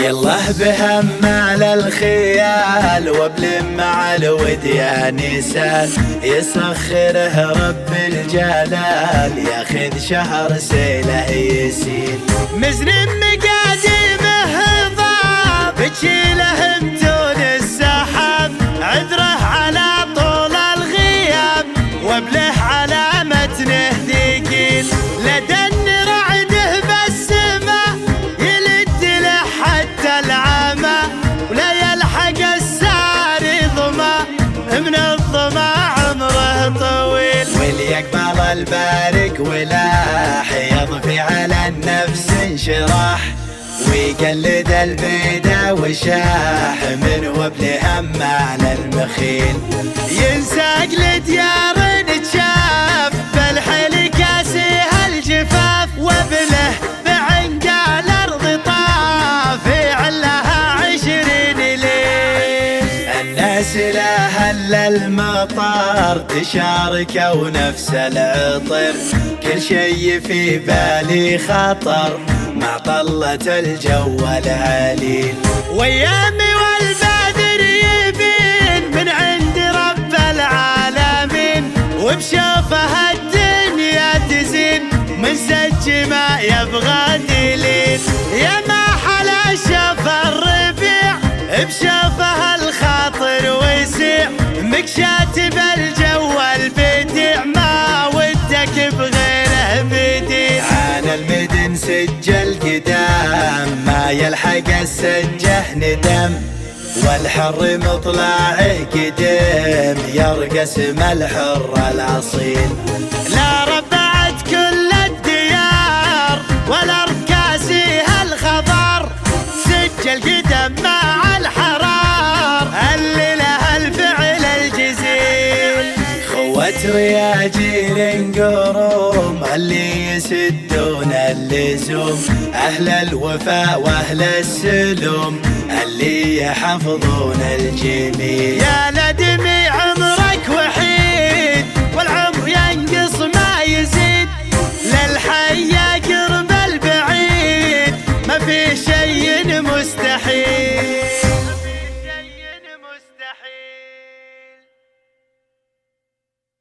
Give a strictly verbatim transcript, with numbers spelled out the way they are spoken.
يالله بهم على الخيال وبلم مع الوديان سال، يسخره رب الجلال ياخذ شهر سيله يسيل. مزن مقاديمه ضاب تشيله متون السحاب، عذره على طول الغياب وبله على متنه ثقيل. لدن رعده بالسما يلد له حتى العمى، ولا يلحق الساري ظما من الظما عمره طويل. واللي يقبل البارق ولاح يضفي على النفس انشراح، ويقلد البيدة وشاح من وبل هم على المخيل. ينساق لديار تشاف بالحل كاسيها الجفاف، وبله بعنقى الارض طاف علها عشرين ليل. الناس لها الا المطر تشارك ونفس العطر، كل شي في بالي خطر مع طلة الجو العليل. وايامي والبدر يبين من عند رب العالمين، وبشوفها الدنيا تزين من سج ما يبغى دليل. يا ما حلا شاف الربيع بشوفها الخاطر ويسيع، مكشات بالجو البديع ما ودك بغيره بديع. عن المدن سجل قدام ما يلحق السجه ندم، والحر مطلعه قدم يرقى اسم الحر الاصيل. لا ربعت كل الديار ولا ركاسيها الخضر، سجل قدم مع الحرار اللي لها الفعل الجزيل. خوة رياجيل قروم اللي يسدون اللزوم، أهل الوفاء وأهل السلوم اللي يحفظون الجميل. يا ندمي